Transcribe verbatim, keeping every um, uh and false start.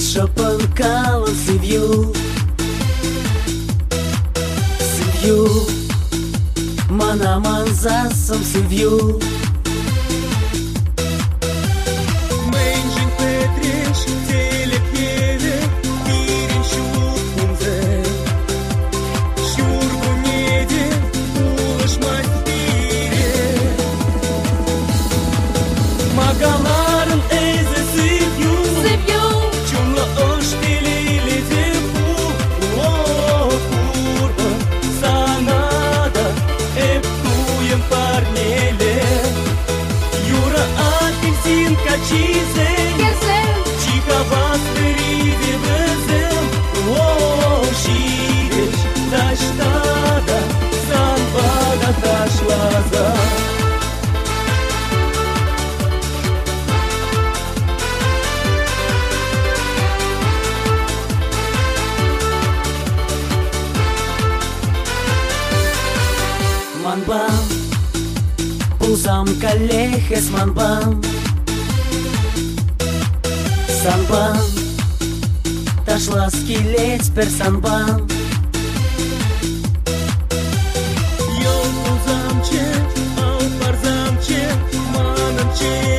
șopân calul să viu, să viu, mana manza să să viu. Mężczyzn Petrzysz, tyle wiele, wirin siurpunze, siurbu niedzie, uloż matire. Magaların eze seviu, seviu, cumla oștilile de pu, o curvă, sanada, e puiem parnele, iura apelsin cacize. Cica vastării de văzăm, o șireș, daștada, salvada dașlaza. Man bam, pulsam kalehes man bam, sanbam, taşla skilec per sanbam. Eu nu zamce, au par zamce, manam ce